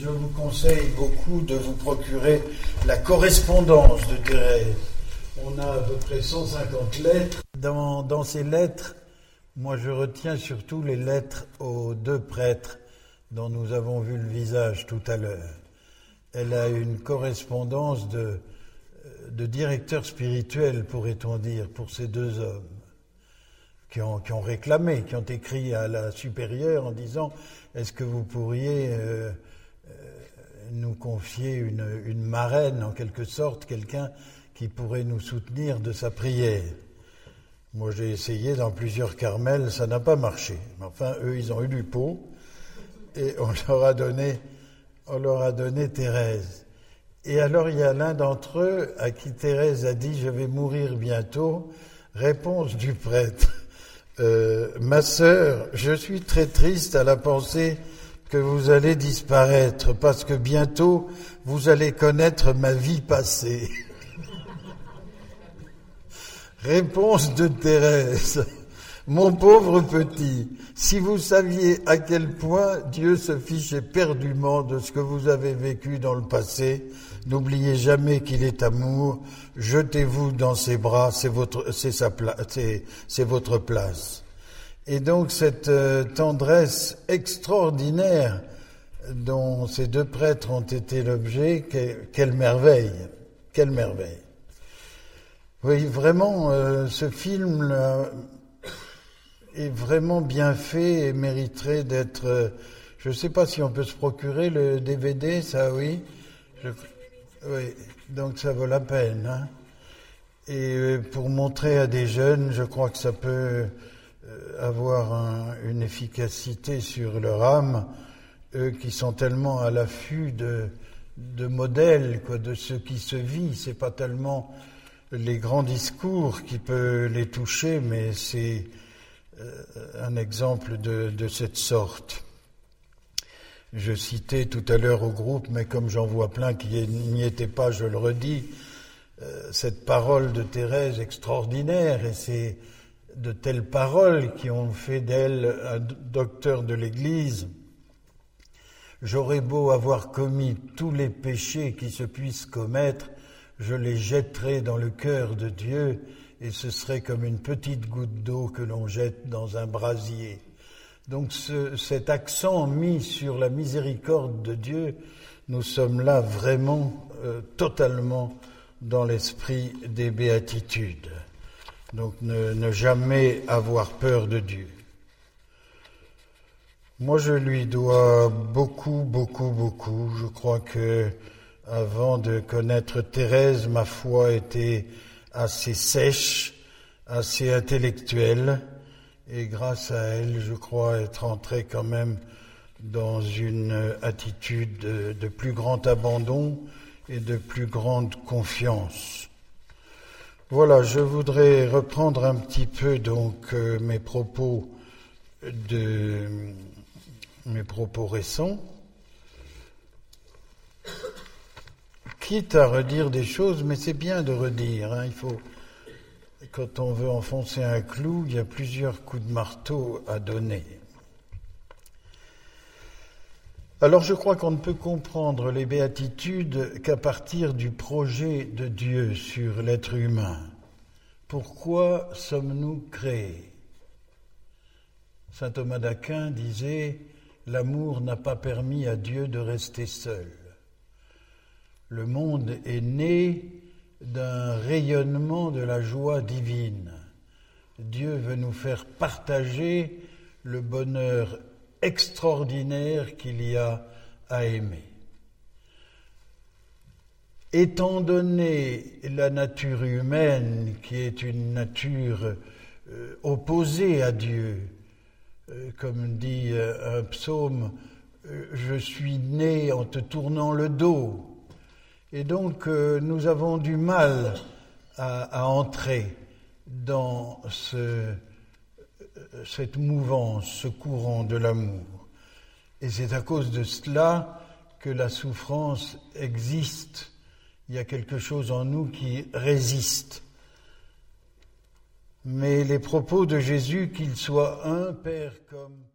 je vous conseille beaucoup de vous procurer la correspondance de Thérèse. On a à peu près 150 lettres. Dans ces lettres, moi je retiens surtout les lettres aux deux prêtres dont nous avons vu le visage tout à l'heure. Elle a une correspondance de directeur spirituel, pourrait-on dire, pour ces deux hommes qui ont réclamé, qui ont écrit à la supérieure en disant « Est-ce que vous pourriez nous confier une marraine, en quelque sorte, quelqu'un qui pourrait nous soutenir de sa prière ?» Moi, j'ai essayé dans plusieurs carmels, ça n'a pas marché. Mais enfin, eux, ils ont eu du pot et on leur a donné Thérèse. Et alors, il y a l'un d'entre eux à qui Thérèse a dit « Je vais mourir bientôt ». Réponse du prêtre « Ma sœur, je suis très triste à la pensée que vous allez disparaître parce que bientôt vous allez connaître ma vie passée. » Réponse de Thérèse. Mon pauvre petit, si vous saviez à quel point Dieu se fiche éperdument de ce que vous avez vécu dans le passé, n'oubliez jamais qu'il est amour, jetez-vous dans ses bras, c'est votre place. Et donc cette tendresse extraordinaire dont ces deux prêtres ont été l'objet, quelle merveille, quelle merveille. Oui, vraiment, ce film est vraiment bien fait et mériterait d'être... je ne sais pas si on peut se procurer le DVD, ça oui. Oui, donc ça vaut la peine. Hein. Et pour montrer à des jeunes, je crois que ça peut avoir une efficacité sur leur âme, eux qui sont tellement à l'affût de modèles, quoi, de ce qui se vit. C'est pas tellement les grands discours qui peuvent les toucher, mais c'est un exemple de cette sorte. Je citais tout à l'heure au groupe, mais comme j'en vois plein qui n'y étaient pas, je le redis, cette parole de Thérèse extraordinaire, et c'est de telles paroles qui ont fait d'elle un docteur de l'Église. J'aurais beau avoir commis tous les péchés qui se puissent commettre, je les jetterai dans le cœur de Dieu, et ce serait comme une petite goutte d'eau que l'on jette dans un brasier. Donc cet accent mis sur la miséricorde de Dieu, nous sommes là vraiment totalement dans l'esprit des béatitudes. Donc ne jamais avoir peur de Dieu. Moi je lui dois beaucoup. Je crois que avant de connaître Thérèse, ma foi était assez sèche, assez intellectuelle. Et grâce à elle, je crois être entré quand même dans une attitude de plus grand abandon et de plus grande confiance. Voilà, je voudrais reprendre un petit peu donc mes propos récents, quitte à redire des choses, mais c'est bien de redire, hein, il faut... Quand on veut enfoncer un clou, il y a plusieurs coups de marteau à donner. Alors je crois qu'on ne peut comprendre les béatitudes qu'à partir du projet de Dieu sur l'être humain. Pourquoi sommes-nous créés ? Saint Thomas d'Aquin disait « L'amour n'a pas permis à Dieu de rester seul. Le monde est né d'un rayonnement de la joie divine. Dieu veut nous faire partager le bonheur extraordinaire qu'il y a à aimer. Étant donné la nature humaine, qui est une nature opposée à Dieu, comme dit un psaume, « Je suis né en te tournant le dos ». Et donc, nous avons du mal à entrer dans cette mouvance, ce courant de l'amour. Et c'est à cause de cela que la souffrance existe. Il y a quelque chose en nous qui résiste. Mais les propos de Jésus, qu'il soit un Père comme